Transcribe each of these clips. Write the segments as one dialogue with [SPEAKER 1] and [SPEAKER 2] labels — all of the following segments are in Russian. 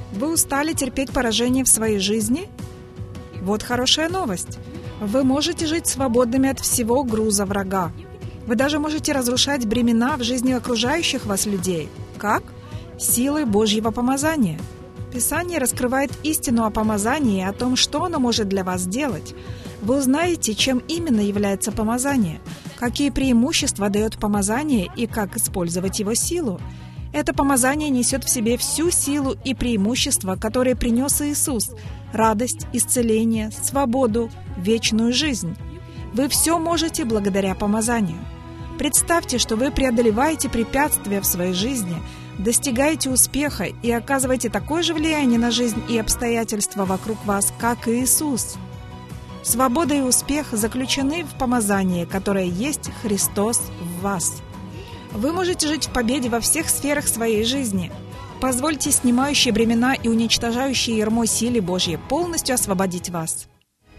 [SPEAKER 1] Вы устали терпеть поражение в своей жизни? Вот хорошая новость. Вы можете жить свободными от всего груза врага. Вы даже можете разрушать бремена в жизни окружающих вас людей. Как? Силой Божьего помазания. Писание раскрывает истину о помазании и о том, что оно может для вас сделать. Вы узнаете, чем именно является помазание, какие преимущества дает помазание и как использовать его силу. Это помазание несет в себе всю силу и преимущества, которые принес Иисус: радость, исцеление, свободу, вечную жизнь. Вы все можете благодаря помазанию. Представьте, что вы преодолеваете препятствия в своей жизни, достигаете успеха и оказываете такое же влияние на жизнь и обстоятельства вокруг вас, как и Иисус. Свобода и успех заключены в помазании, которое есть Христос в вас. Вы можете жить в победе во всех сферах своей жизни. Позвольте снимающие бремена и уничтожающие ярмо силе Божьей полностью освободить вас.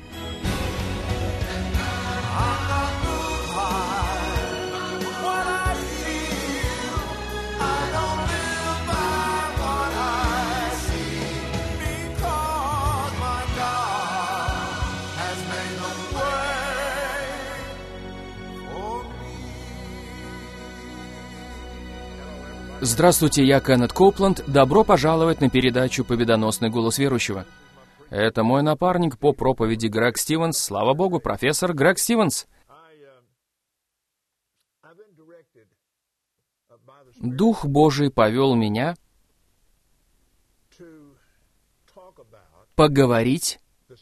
[SPEAKER 2] Здравствуйте, я Кеннет Коупланд. Добро пожаловать на передачу «Победоносный голос верующего». Это мой напарник по проповеди Грег Стивенс. Слава Богу, профессор Грег Стивенс. Дух Божий повел меня поговорить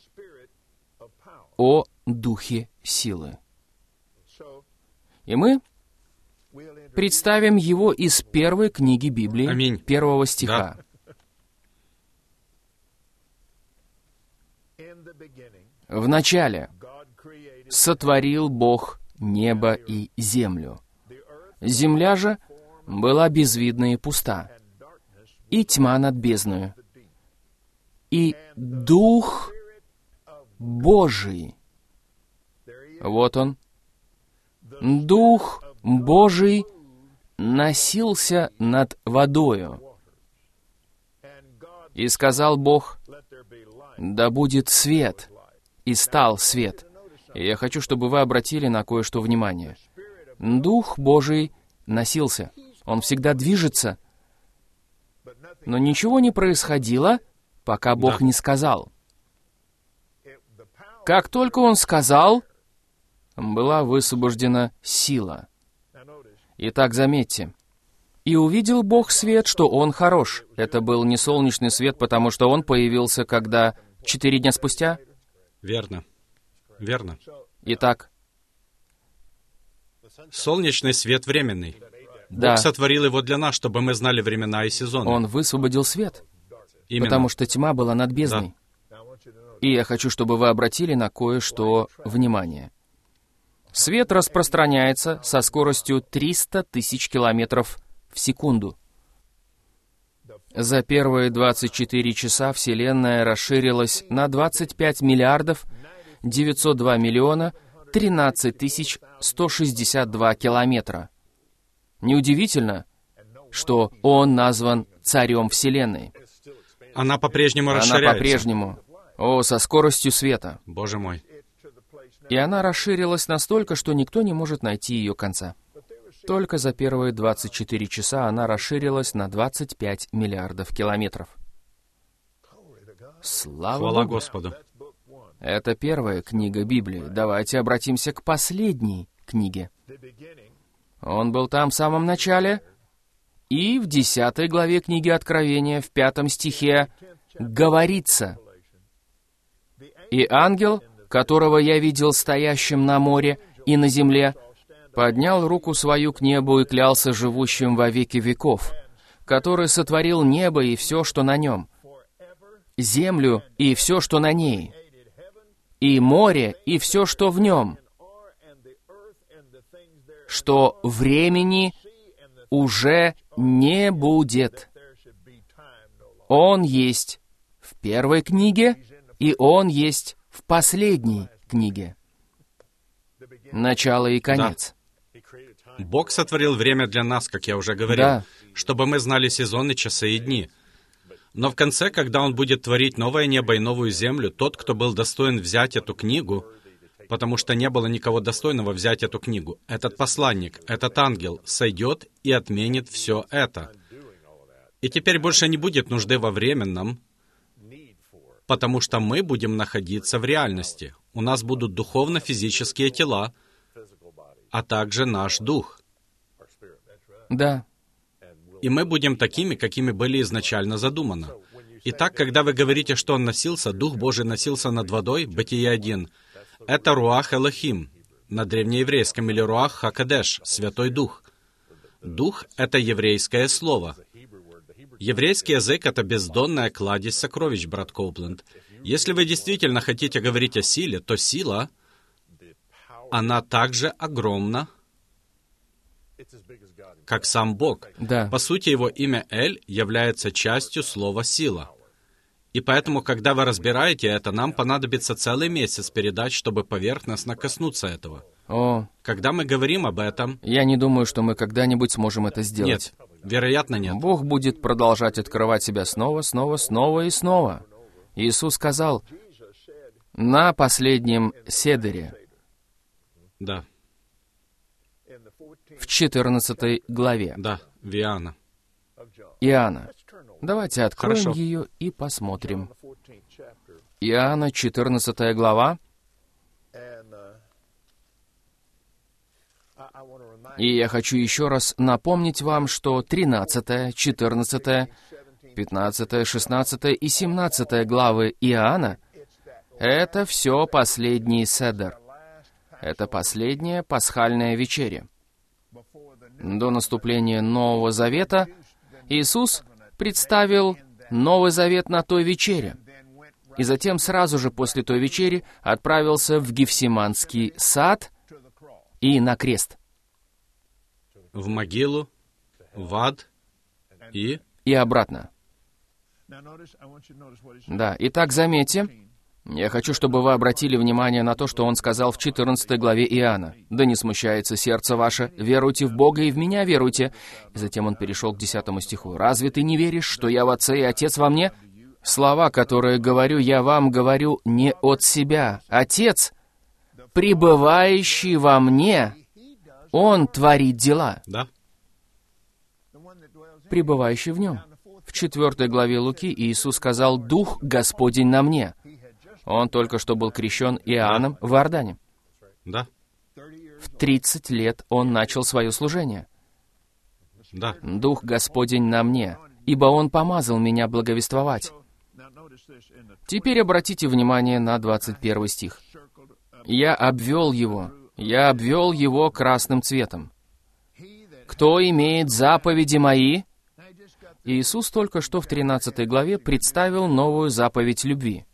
[SPEAKER 2] о Духе силы. И мы представим его из первой книги Библии,
[SPEAKER 3] Аминь.
[SPEAKER 2] 1 стиха. «В начале сотворил Бог небо и землю. Земля же была безвидна и пуста, и тьма над бездною. И Дух Божий». Вот он. Дух Божий носился над водою. И сказал Бог: «Да будет свет». И стал свет. И я хочу, чтобы вы обратили на кое-что внимание. Дух Божий носился. Он всегда движется. Но ничего не происходило, пока Бог не сказал. Как только Он сказал, была высвобождена сила. Итак, заметьте. «И увидел Бог свет, что он хорош». Это был не солнечный свет, потому что он появился, когда 4 дня спустя?
[SPEAKER 3] Верно. Верно.
[SPEAKER 2] Итак,
[SPEAKER 3] Солнечный свет временный.
[SPEAKER 2] да,
[SPEAKER 3] Бог сотворил его для нас, чтобы мы знали времена и сезоны.
[SPEAKER 2] он высвободил свет,
[SPEAKER 3] Именно.
[SPEAKER 2] потому что тьма была над бездной. И я хочу, чтобы вы обратили на кое-что внимание. Свет распространяется со скоростью 300 тысяч километров в секунду. За первые 24 часа Вселенная расширилась на 25 миллиардов 902 миллиона 13 тысяч 162 километра. Неудивительно, что Он назван царем Вселенной.
[SPEAKER 3] Она по-прежнему
[SPEAKER 2] Она
[SPEAKER 3] расширяется.
[SPEAKER 2] по-прежнему, со скоростью света.
[SPEAKER 3] Боже мой.
[SPEAKER 2] И она расширилась настолько, что никто не может найти ее конца. Только за первые 24 часа она расширилась на 25 миллиардов километров. Слава
[SPEAKER 3] Хвала
[SPEAKER 2] Богу!
[SPEAKER 3] Господу.
[SPEAKER 2] Это первая книга Библии. Давайте обратимся к последней книге. Он был там в самом начале, и в 10 главе книги Откровения, в 5 стихе, говорится: «И ангел, которого я видел стоящим на море и на земле, поднял руку свою к небу и клялся живущим во веки веков, который сотворил небо и все, что на нем, землю и все, что на ней, и море и все, что в нем, что времени уже не будет. Он есть в первой книге, и Он есть в последней книге. Начало и конец».
[SPEAKER 3] Бог сотворил время для нас, как я уже говорил,
[SPEAKER 2] Да.
[SPEAKER 3] чтобы мы знали сезоны, часы и дни. Но в конце, когда Он будет творить новое небо и новую землю, тот, кто был достоин взять эту книгу, потому что не было никого достойного взять эту книгу, этот посланник, этот ангел сойдет и отменит все это. И теперь больше не будет нужды во временном, потому что мы будем находиться в реальности. У нас будут духовно-физические тела, а также наш дух.
[SPEAKER 2] Да.
[SPEAKER 3] И мы будем такими, какими были изначально задумано. Итак, когда вы говорите, что Он носился, Дух Божий носился над водой, Бытие 1, это Руах Элохим, на древнееврейском, или Руах Хакадеш, Святой Дух. Дух — это еврейское слово. Еврейский язык — это бездонная кладезь сокровищ, брат Коупленд. Если вы действительно хотите говорить о силе, то сила, она также огромна, как сам Бог.
[SPEAKER 2] Да.
[SPEAKER 3] По сути, Его имя Эль является частью слова «сила». И поэтому, когда вы разбираете это, нам понадобится целый месяц передач, чтобы поверхностно коснуться этого.
[SPEAKER 2] О,
[SPEAKER 3] Когда мы говорим об этом...
[SPEAKER 2] я не думаю, что мы когда-нибудь сможем это сделать.
[SPEAKER 3] Нет, вероятно, нет.
[SPEAKER 2] Бог будет продолжать открывать себя снова, снова, снова и снова. Иисус сказал на последнем седере,
[SPEAKER 3] Да,
[SPEAKER 2] в 14 главе
[SPEAKER 3] да, Виана.
[SPEAKER 2] Иоанна. Давайте откроем
[SPEAKER 3] Хорошо.
[SPEAKER 2] ее и посмотрим. Иоанна, 14 глава. И я хочу еще раз напомнить вам, что 13, 14, 15, 16 и 17 главы Иоанна — это все последний седер. Это последняя пасхальная вечеря. До наступления Нового Завета Иисус представил Новый Завет на той вечере, и затем сразу же после той вечери отправился в Гефсиманский сад и на крест.
[SPEAKER 3] В могилу, в ад и...
[SPEAKER 2] И обратно. Да, итак, заметьте, я хочу, чтобы вы обратили внимание на то, что он сказал в 14 главе Иоанна. «Да не смущается сердце ваше, веруйте в Бога и в меня веруйте». И затем он перешел к 10 стиху. «Разве ты не веришь, что я в Отце и Отец во мне? Слова, которые говорю я вам, говорю не от себя. Отец, пребывающий во мне, Он творит дела».
[SPEAKER 3] Да,
[SPEAKER 2] Пребывающий в нем. В 4 главе Луки Иисус сказал: «Дух Господень на мне». Он только что был крещен Иоанном в Иордане.
[SPEAKER 3] да,
[SPEAKER 2] В 30 лет он начал свое служение.
[SPEAKER 3] да.
[SPEAKER 2] «Дух Господень на мне, ибо Он помазал меня благовествовать». Теперь обратите внимание на 21 стих. «Я обвел его красным цветом. Кто имеет заповеди мои?» Иисус только что в 13 главе представил новую заповедь любви.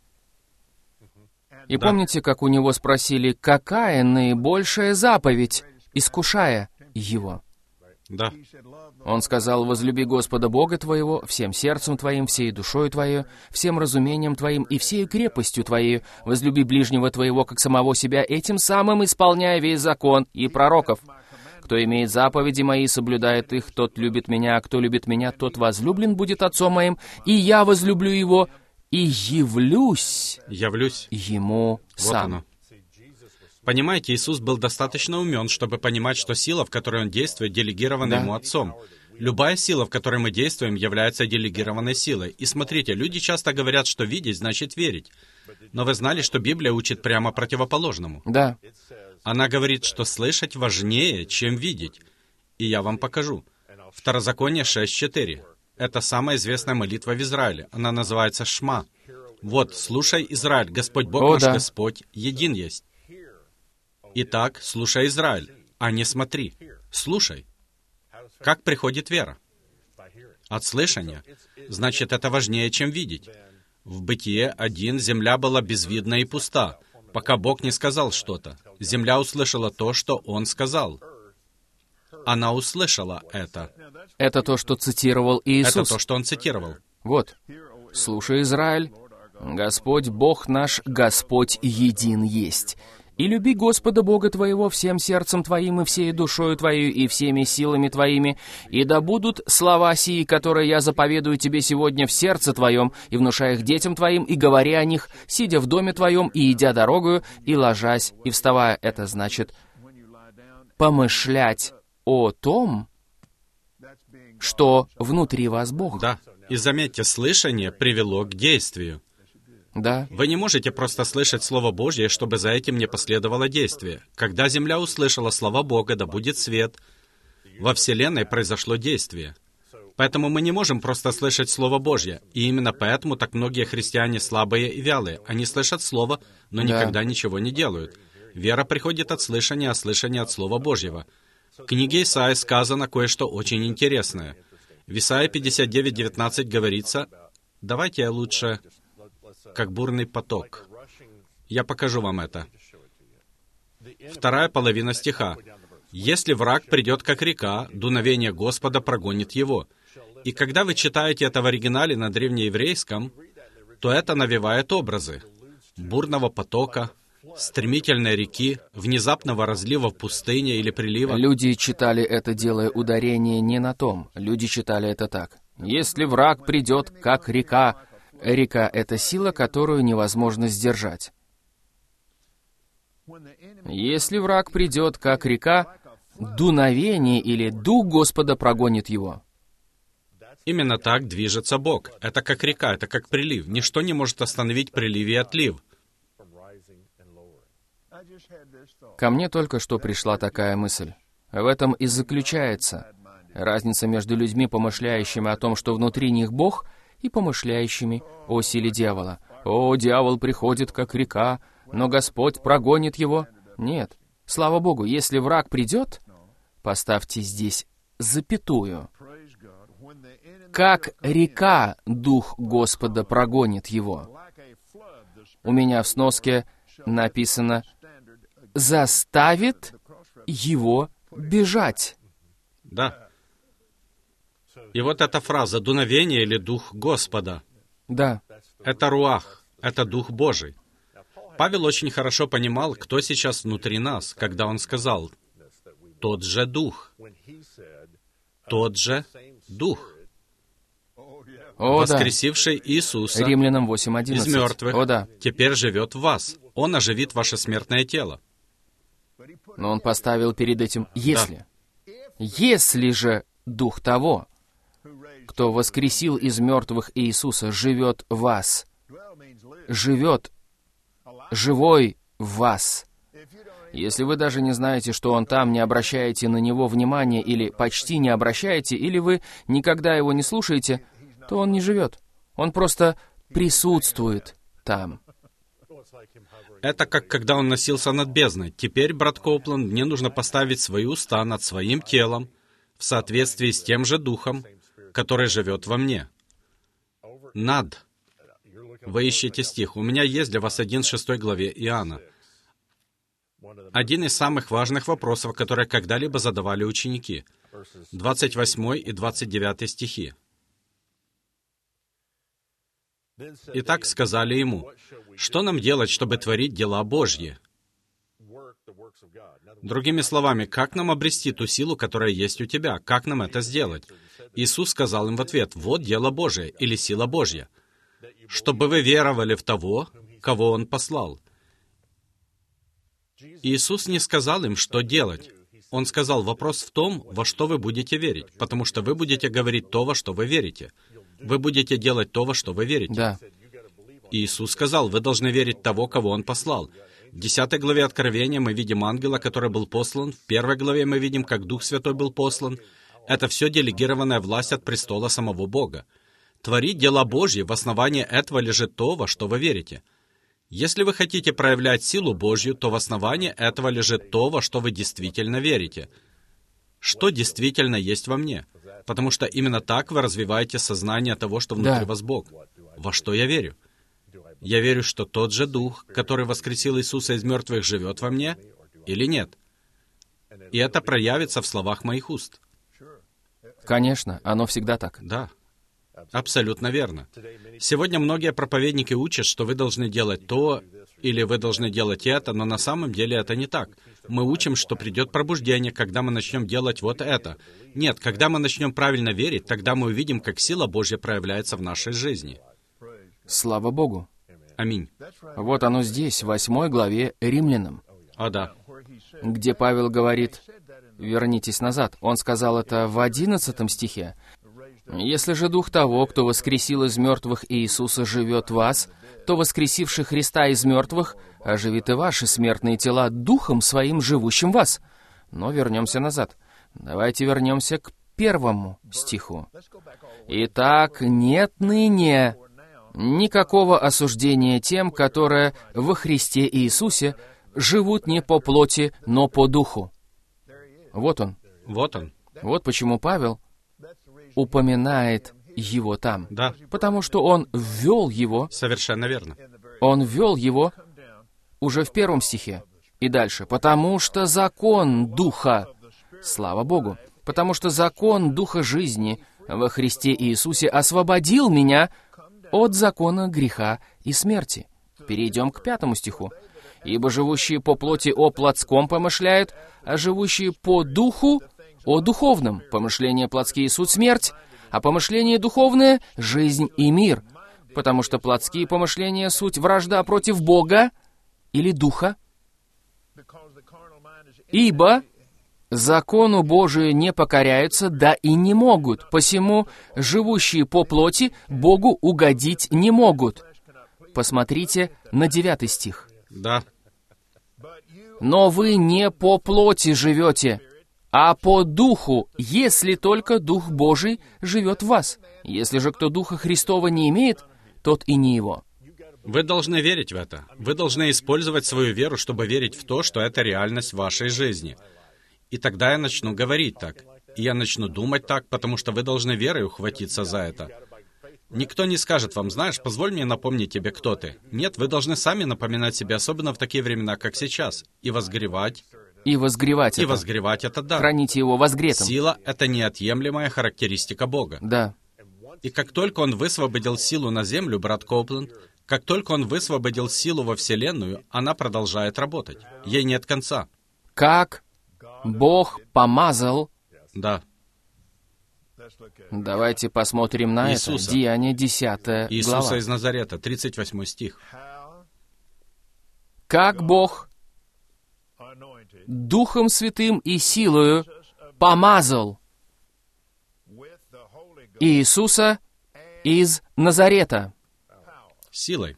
[SPEAKER 2] И
[SPEAKER 3] Да.
[SPEAKER 2] помните, как у него спросили, какая наибольшая заповедь, искушая его?
[SPEAKER 3] Да,
[SPEAKER 2] Он сказал: «Возлюби Господа Бога твоего всем сердцем твоим, всей душою твоей, всем разумением твоим и всею крепостью твоей. Возлюби ближнего твоего, как самого себя, этим самым исполняя весь закон и пророков. Кто имеет заповеди мои, соблюдает их, тот любит меня, а кто любит меня, тот возлюблен будет Отцом моим, и я возлюблю его, и явлюсь
[SPEAKER 3] явлюсь.
[SPEAKER 2] ему
[SPEAKER 3] Вот
[SPEAKER 2] сам».
[SPEAKER 3] оно. Понимаете, Иисус был достаточно умен, чтобы понимать, что сила, в которой Он действует, делегирована
[SPEAKER 2] Да.
[SPEAKER 3] Ему Отцом. Любая сила, в которой мы действуем, является делегированной силой. И смотрите, люди часто говорят, что видеть значит верить. Но вы знали, что Библия учит прямо противоположному?
[SPEAKER 2] Да,
[SPEAKER 3] Она говорит, что слышать важнее, чем видеть. И я вам покажу. Второзаконие 6.4. Это самая известная молитва в Израиле. Она называется «Шма». Вот, слушай, Израиль, Господь Бог
[SPEAKER 2] О,
[SPEAKER 3] наш
[SPEAKER 2] да.
[SPEAKER 3] Господь един есть. Итак, слушай, Израиль, а не смотри. Слушай. Как приходит вера? От слышания. Значит, это важнее, чем видеть. В Бытие 1 земля была безвидна и пуста, пока Бог не сказал что-то. Земля услышала то, что Он сказал. Она услышала это.
[SPEAKER 2] это то, что цитировал Иисус.
[SPEAKER 3] Это то, что Он цитировал.
[SPEAKER 2] Вот. «Слушай, Израиль, Господь Бог наш, Господь един есть. И люби Господа Бога твоего всем сердцем твоим и всей душою твоей и всеми силами твоими, и да будут слова сии, которые я заповедую тебе сегодня в сердце твоем, и внушая их детям твоим, и говори о них, сидя в доме твоем, и идя дорогою, и ложась, и вставая». Это значит помышлять о том, что внутри вас Бог.
[SPEAKER 3] Да. И заметьте, слышание привело к действию.
[SPEAKER 2] Да.
[SPEAKER 3] Вы не можете просто слышать Слово Божье, чтобы за этим не последовало действие. Когда земля услышала слова Бога, да будет свет, во Вселенной произошло действие. Поэтому мы не можем просто слышать Слово Божье. И именно поэтому так многие христиане слабые и вялые. Они слышат Слово, но никогда ничего не делают. Вера приходит от слышания, а слышание от Слова Божьего. В книге Исаии сказано кое-что очень интересное. В Исаии 59:19 говорится, давайте я лучше как бурный поток. Я покажу вам это. Вторая половина стиха. «Если враг придет, как река, дуновение Господа прогонит его». И когда вы читаете это в оригинале на древнееврейском, то это навевает образы бурного потока, стремительной реки, внезапного разлива в пустыне или прилива.
[SPEAKER 2] Люди читали это, делая ударение не на том. Люди читали это так. «Если враг придет, как река». Река — это сила, которую невозможно сдержать. «Если враг придет, как река, дуновение или дух Господа прогонит его».
[SPEAKER 3] Именно так движется Бог. Это как река, это как прилив. Ничто не может остановить прилив и отлив.
[SPEAKER 2] Ко мне только что пришла такая мысль. В этом и заключается разница между людьми, помышляющими о том, что внутри них Бог, и помышляющими о силе дьявола. «О, дьявол приходит, как река, но Господь прогонит его». Нет. Слава Богу, если враг придет, поставьте здесь запятую. «Как река дух Господа прогонит его». У меня в сноске написано «заставит его бежать».
[SPEAKER 3] Да. И вот эта фраза «дуновение» или «дух Господа».
[SPEAKER 2] Да.
[SPEAKER 3] Это руах, это Дух Божий. Павел очень хорошо понимал, кто сейчас внутри нас, когда он сказал «тот же Дух». Тот же Дух, воскресивший Иисуса
[SPEAKER 2] Римлянам 8:11.
[SPEAKER 3] из мертвых,
[SPEAKER 2] О, да.
[SPEAKER 3] теперь живет в вас. Он оживит ваше смертное тело.
[SPEAKER 2] Но он поставил перед этим «если». «Если же Дух того, кто воскресил из мертвых Иисуса, живет в вас, живет живой в вас». Если вы даже не знаете, что Он там, не обращаете на Него внимания или почти не обращаете, или вы никогда Его не слушаете, то Он не живет. Он просто присутствует там.
[SPEAKER 3] Это как когда он носился над бездной. Теперь, брат Коупланд, мне нужно поставить свои уста над своим телом в соответствии с тем же Духом, который живет во мне. Над. Вы ищете стих. У меня есть для вас 1:6 главе Иоанна. Один из самых важных вопросов, которые когда-либо задавали ученики. 28 и 29 стихи. «Итак, сказали ему, что нам делать, чтобы творить дела Божьи?» Другими словами, как нам обрести ту силу, которая есть у тебя? Как нам это сделать? Иисус сказал им в ответ, «Вот дело Божие» или «сила Божья», чтобы вы веровали в того, кого Он послал. Иисус не сказал им, что делать. Он сказал, вопрос в том, во что вы будете верить, потому что вы будете говорить то, во что вы верите. Вы будете делать то, во что вы верите.
[SPEAKER 2] Да.
[SPEAKER 3] Иисус сказал, вы должны верить в того, кого Он послал. В 10 главе Откровения мы видим ангела, который был послан. В 1 главе мы видим, как Дух Святой был послан. Это все делегированная власть от престола самого Бога. Творить дела Божьи, в основании этого лежит то, во что вы верите. Если вы хотите проявлять силу Божью, то в основании этого лежит то, во что вы действительно верите. Что действительно есть во мне? Потому что именно так вы развиваете сознание того, что внутри вас Бог. Во что я верю? Я верю, что тот же Дух, который воскресил Иисуса из мертвых, живет во мне, или нет? И это проявится в словах моих уст.
[SPEAKER 2] Конечно, оно всегда так.
[SPEAKER 3] Да, абсолютно верно. Сегодня многие проповедники учат, что вы должны делать то или вы должны делать это, но на самом деле это не так. Мы учим, что придет пробуждение, когда мы начнем делать вот это. Нет, когда мы начнем правильно верить, тогда мы увидим, как сила Божья проявляется в нашей жизни.
[SPEAKER 2] Слава Богу.
[SPEAKER 3] Аминь.
[SPEAKER 2] Вот оно здесь, в 8 главе Римлянам,
[SPEAKER 3] О, да.
[SPEAKER 2] где Павел говорит, вернитесь назад. Он сказал это в 11 стихе. «Если же дух того, кто воскресил из мертвых Иисуса, живет в вас, то воскресивший Христа из мертвых оживит и ваши смертные тела духом своим, живущим в вас». Но вернемся назад. Давайте вернемся к 1 стиху. «Итак, нет ныне никакого осуждения тем, которые во Христе Иисусе живут не по плоти, но по духу». Вот он.
[SPEAKER 3] Вот он.
[SPEAKER 2] Вот почему Павел упоминает его там.
[SPEAKER 3] Да.
[SPEAKER 2] Потому что он ввел его,
[SPEAKER 3] Совершенно верно.
[SPEAKER 2] уже в 1 стихе. И дальше. «Потому что закон Духа», слава Богу, «потому что закон Духа жизни во Христе Иисусе освободил меня от закона греха и смерти». Перейдем к 5 стиху. «Ибо живущие по плоти о плотском помышляют, а живущие по духу о духовном. Помышления плотские суть смерть, а помышления духовные — жизнь и мир. Потому что плотские помышления суть вражда против Бога или Духа. Ибо закону Божию не покоряются, да и не могут. Посему живущие по плоти Богу угодить не могут». Посмотрите на 9 стих.
[SPEAKER 3] Да.
[SPEAKER 2] «Но вы не по плоти живете, а по духу, если только Дух Божий живет в вас. Если же кто Духа Христова не имеет, тот и не его».
[SPEAKER 3] Вы должны верить в это. Вы должны использовать свою веру, чтобы верить в то, что это реальность в вашей жизни. И тогда я начну говорить так. И я начну думать так, потому что вы должны верой ухватиться за это. Никто не скажет вам, знаешь, позволь мне напомнить тебе, кто ты. Нет, вы должны сами напоминать себе, особенно в такие времена, как сейчас. И возгревать.
[SPEAKER 2] И возгревать
[SPEAKER 3] И
[SPEAKER 2] это.
[SPEAKER 3] возгревать это, да.
[SPEAKER 2] Храните его возгретым.
[SPEAKER 3] Сила — это неотъемлемая характеристика Бога.
[SPEAKER 2] Да.
[SPEAKER 3] И как только Он высвободил силу на землю, брат Коупленд, как только Он высвободил силу во Вселенную, она продолжает работать. Ей нет конца.
[SPEAKER 2] Как Бог помазал...
[SPEAKER 3] Да.
[SPEAKER 2] Давайте посмотрим на
[SPEAKER 3] Иисуса.
[SPEAKER 2] это. Деяние 10
[SPEAKER 3] Иисуса
[SPEAKER 2] глава.
[SPEAKER 3] из Назарета, 38 стих.
[SPEAKER 2] Как Бог Духом Святым и силою помазал Иисуса из Назарета.
[SPEAKER 3] Силой.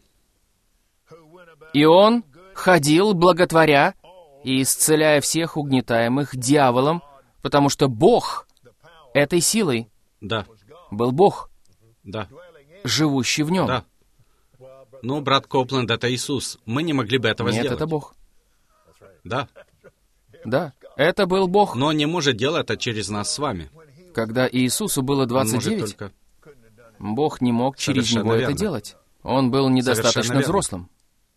[SPEAKER 2] И Он ходил, благотворя и исцеляя всех угнетаемых дьяволом, потому что Бог этой силой
[SPEAKER 3] Да.
[SPEAKER 2] был Бог,
[SPEAKER 3] Да.
[SPEAKER 2] живущий в нем.
[SPEAKER 3] Да. Ну, брат Копленд, это Иисус. Мы не могли бы этого
[SPEAKER 2] Нет,
[SPEAKER 3] сделать.
[SPEAKER 2] это Бог.
[SPEAKER 3] Да.
[SPEAKER 2] Да, это был Бог.
[SPEAKER 3] Но Он не может делать это через нас с вами.
[SPEAKER 2] Когда Иисусу было
[SPEAKER 3] Он может
[SPEAKER 2] 29,
[SPEAKER 3] только...
[SPEAKER 2] Бог не мог через
[SPEAKER 3] Совершенно
[SPEAKER 2] него это
[SPEAKER 3] верно.
[SPEAKER 2] делать. Он был недостаточно
[SPEAKER 3] Совершенно верно.
[SPEAKER 2] взрослым.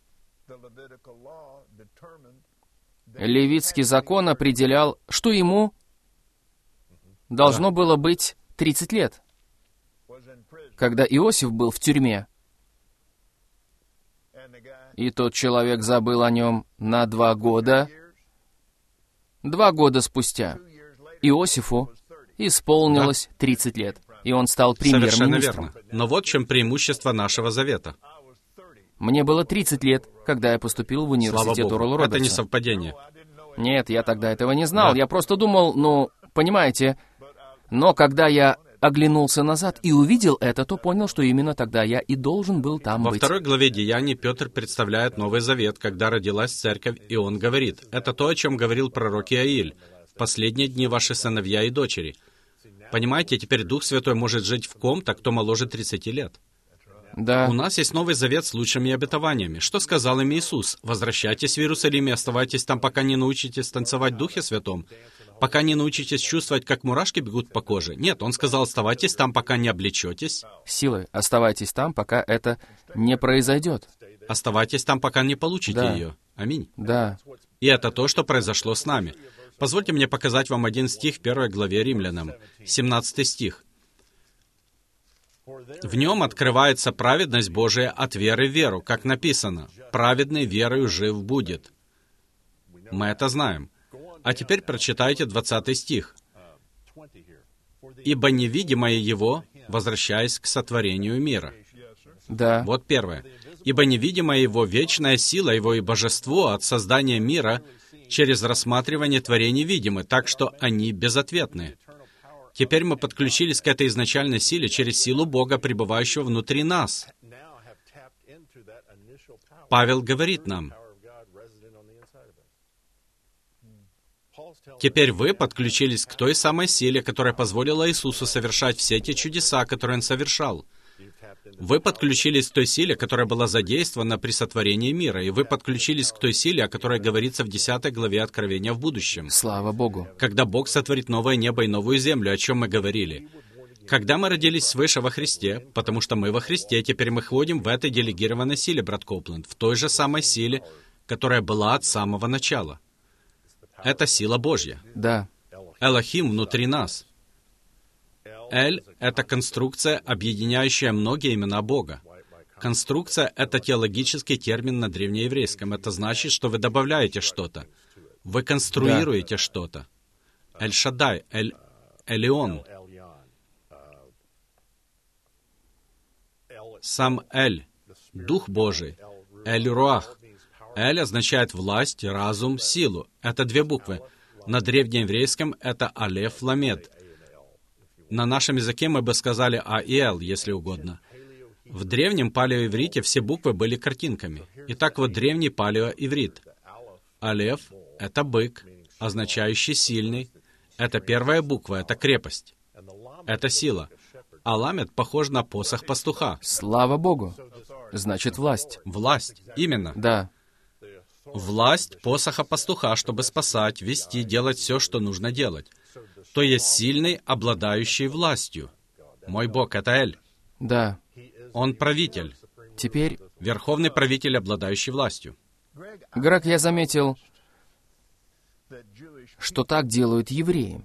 [SPEAKER 2] Левитский закон определял, что ему должно было быть 30 лет. Когда Иосиф был в тюрьме, и тот человек забыл о нем на 2 года, 2 года спустя Иосифу исполнилось 30 лет, и он стал
[SPEAKER 3] Совершенно
[SPEAKER 2] премьер-министром.
[SPEAKER 3] верно. Но вот в чем преимущество нашего завета.
[SPEAKER 2] Мне было 30 лет, когда я поступил в
[SPEAKER 3] Слава
[SPEAKER 2] университет
[SPEAKER 3] Богу.
[SPEAKER 2] Орла
[SPEAKER 3] Это не
[SPEAKER 2] Робертса.
[SPEAKER 3] совпадение.
[SPEAKER 2] Нет, я тогда этого не знал.
[SPEAKER 3] Да.
[SPEAKER 2] Я просто думал, понимаете. Но когда я оглянулся назад и увидел это, то понял, что именно тогда я и должен был там
[SPEAKER 3] Во
[SPEAKER 2] быть.
[SPEAKER 3] 2 главе Деяний Петр представляет Новый Завет, когда родилась церковь, и он говорит, это то, о чем говорил пророк Иаиль. В последние дни ваши сыновья и дочери. Понимаете, теперь Дух Святой может жить в ком-то, кто моложе 30 лет.
[SPEAKER 2] Да,
[SPEAKER 3] У нас есть Новый Завет с лучшими обетованиями. Что сказал им Иисус? «Возвращайтесь в Иерусалим и оставайтесь там, пока не научитесь танцевать в Духе Святом, пока не научитесь чувствовать, как мурашки бегут по коже». Нет, Он сказал, оставайтесь там, пока не облечетесь,
[SPEAKER 2] силы, оставайтесь там, пока это не произойдет.
[SPEAKER 3] оставайтесь там, пока не получите
[SPEAKER 2] Да.
[SPEAKER 3] ее. Аминь.
[SPEAKER 2] Да,
[SPEAKER 3] И это то, что произошло с нами. Позвольте мне показать вам один стих в 1 главе Римлянам, 17 стих. В нем открывается праведность Божия от веры в веру, как написано: «Праведный верою жив будет». Мы это знаем. А теперь прочитайте 20 стих. «Ибо невидимое Его, возвращаясь к сотворению мира».
[SPEAKER 2] Да.
[SPEAKER 3] Вот первое. «Ибо невидимая Его, вечная сила Его и божество от создания мира через рассматривание творений видимы, так что они безответны». Теперь мы подключились к этой изначальной силе через силу Бога, пребывающего внутри нас. Павел говорит нам: теперь вы подключились к той самой силе, которая позволила Иисусу совершать все те чудеса, которые Он совершал. Вы подключились к той силе, которая была задействована при сотворении мира, и вы подключились к той силе, о которой говорится в 10 главе Откровения в будущем.
[SPEAKER 2] Слава Богу.
[SPEAKER 3] Когда Бог сотворит новое небо и новую землю, о чем мы говорили. Когда мы родились свыше во Христе, потому что мы во Христе, теперь мы ходим в этой делегированной силе, брат Копленд, в той же самой силе, которая была от самого начала. Это сила Божья.
[SPEAKER 2] Да.
[SPEAKER 3] Элохим внутри нас. Эль — это конструкция, объединяющая многие имена Бога. Конструкция — это теологический термин на древнееврейском. Это значит, что вы добавляете что-то. Вы конструируете что-то. Эль-Шаддай, Эль-Элион. Сам Эль, Дух Божий, Эль-Руах. Эль означает власть, разум, силу. Это 2 буквы. На древнееврейском это Алеф Ламед. На нашем языке мы бы сказали А и Л, если угодно. В древнем палеоиврите все буквы были картинками. Итак, вот древний палеоиврит. Алеф — это бык, означающий сильный. Это первая буква, это крепость. Это сила. А ламед похож на посох пастуха.
[SPEAKER 2] Слава Богу. Значит, власть.
[SPEAKER 3] Власть, именно.
[SPEAKER 2] Да.
[SPEAKER 3] Власть посоха пастуха, чтобы спасать, вести, делать все, что нужно делать. То есть сильный, обладающий властью. Мой Бог — это Эль.
[SPEAKER 2] Да.
[SPEAKER 3] Он правитель.
[SPEAKER 2] Теперь,
[SPEAKER 3] Верховный правитель, обладающий властью.
[SPEAKER 2] Грег, я заметил, что так делают евреи.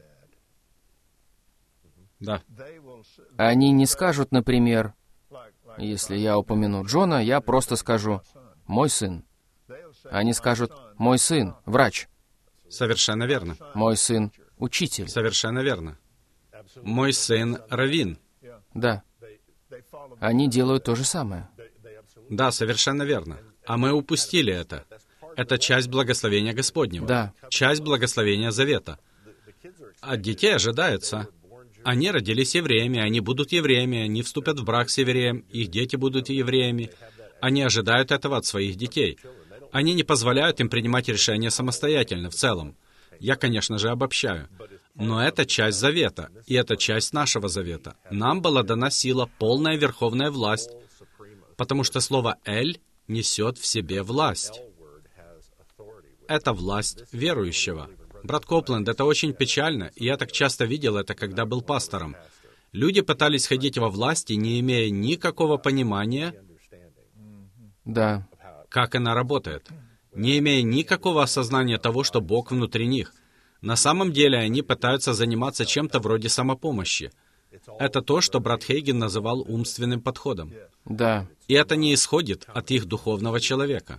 [SPEAKER 3] Да.
[SPEAKER 2] Они не скажут, например, если я упомяну Джона, я просто скажу «мой сын». Они скажут «мой сын, врач»,
[SPEAKER 3] Совершенно верно.
[SPEAKER 2] «мой сын, учитель».
[SPEAKER 3] Совершенно верно. Мой сын раввин.
[SPEAKER 2] Да. Они делают то же самое.
[SPEAKER 3] Да, совершенно верно. А мы упустили это. Это часть благословения Господнего.
[SPEAKER 2] Да.
[SPEAKER 3] Часть благословения Завета. От детей ожидается. Они родились евреями, они будут евреями, они вступят в брак с евреем, их дети будут евреями. Они ожидают этого от своих детей. Они не позволяют им принимать решения самостоятельно в целом. Я, конечно же, обобщаю. Но это часть Завета, и это часть нашего Завета. Нам была дана сила, полная верховная власть, потому что слово «эль» несет в себе власть. Это власть верующего. Брат Копленд, это очень печально, и я так часто видел это, когда был пастором. Люди пытались ходить во власти, не имея никакого понимания,
[SPEAKER 2] Да.
[SPEAKER 3] как она работает, не имея никакого осознания того, что Бог внутри них. На самом деле они пытаются заниматься чем-то вроде самопомощи. Это то, что брат Хейген называл умственным подходом.
[SPEAKER 2] Да.
[SPEAKER 3] И это не исходит от их духовного человека.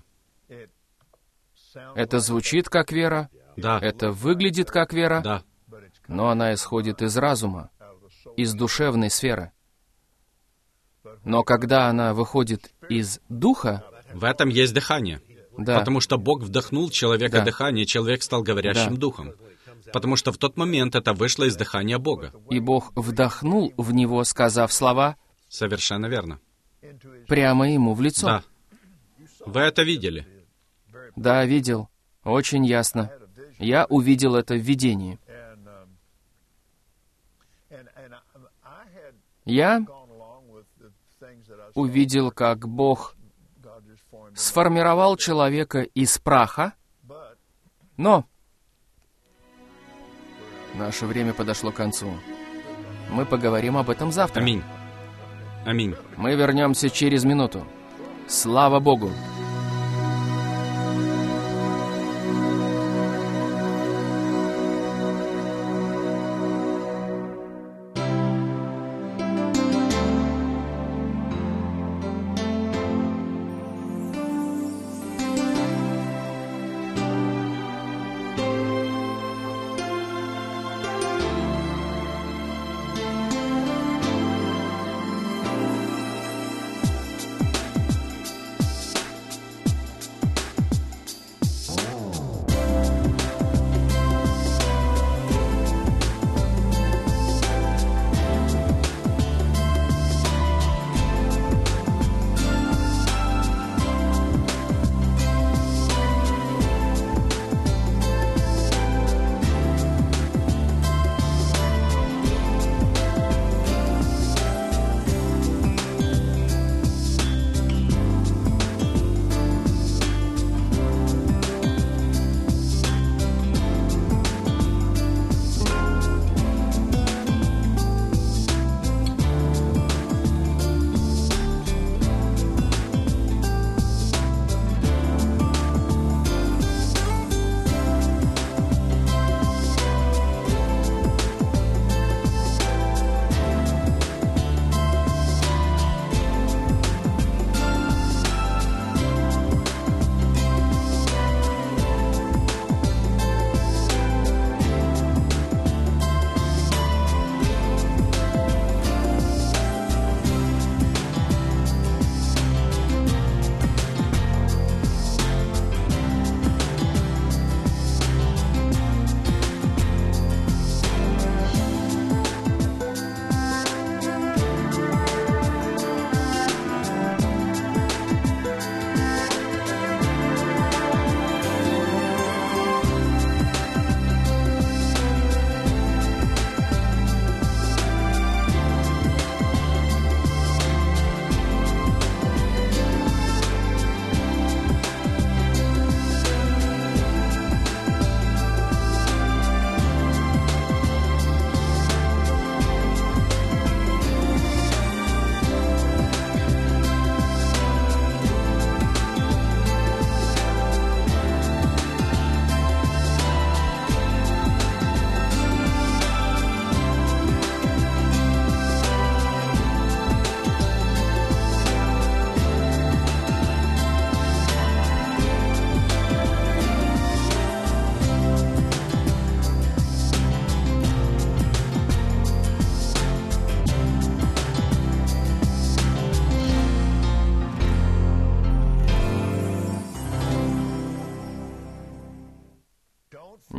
[SPEAKER 2] Это звучит как вера,
[SPEAKER 3] Да,
[SPEAKER 2] это выглядит как вера,
[SPEAKER 3] да,
[SPEAKER 2] но она исходит из разума, из душевной сферы. Но когда она выходит из духа,
[SPEAKER 3] в этом есть дыхание.
[SPEAKER 2] да,
[SPEAKER 3] Потому что Бог вдохнул в человека
[SPEAKER 2] Да.
[SPEAKER 3] дыхание, и человек стал говорящим
[SPEAKER 2] Да.
[SPEAKER 3] духом. Потому что в тот момент это вышло из дыхания Бога.
[SPEAKER 2] и Бог вдохнул в него, сказав слова
[SPEAKER 3] Совершенно верно.
[SPEAKER 2] прямо ему в лицо.
[SPEAKER 3] Да. Вы это видели?
[SPEAKER 2] Да, видел. Очень ясно. Я увидел это в видении. Я увидел, как Бог сформировал человека из праха, но наше время подошло к концу. Мы поговорим об этом завтра.
[SPEAKER 3] Аминь. Аминь.
[SPEAKER 2] Мы вернемся через минуту. Слава Богу!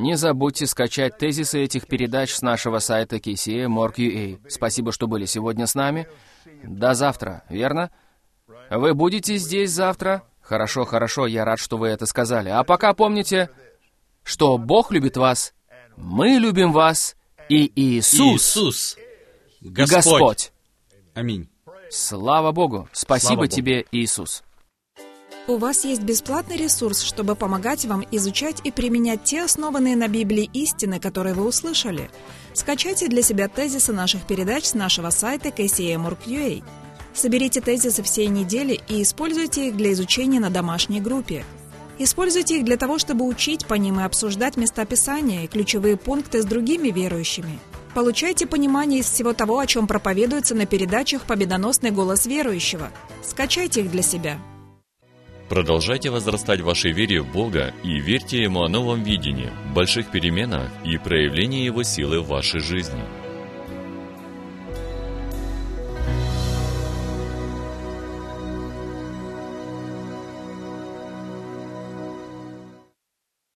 [SPEAKER 2] Не забудьте скачать тезисы этих передач с нашего сайта kcmorg.ua. Спасибо, что были сегодня с нами. До завтра, верно? Вы будете здесь завтра? Хорошо, хорошо, я рад, что вы это сказали. А пока помните, что Бог любит вас, мы любим вас, и Иисус Господь.
[SPEAKER 3] Аминь.
[SPEAKER 2] Слава Богу. Спасибо
[SPEAKER 3] Слава Богу.
[SPEAKER 2] тебе, Иисус.
[SPEAKER 1] У вас есть бесплатный ресурс, чтобы помогать вам изучать и применять те основанные на Библии истины, которые вы услышали. Скачайте для себя тезисы наших передач с нашего сайта kcmorg.ua. Соберите тезисы всей недели и используйте их для изучения на домашней группе. Используйте их для того, чтобы учить по ним и обсуждать места Писания и ключевые пункты с другими верующими. Получайте понимание из всего того, о чем проповедуется на передачах «Победоносный голос верующего». Скачайте их для себя.
[SPEAKER 4] Продолжайте возрастать в вашей вере в Бога и верьте Ему о новом видении, больших переменах и проявлении Его силы в вашей жизни.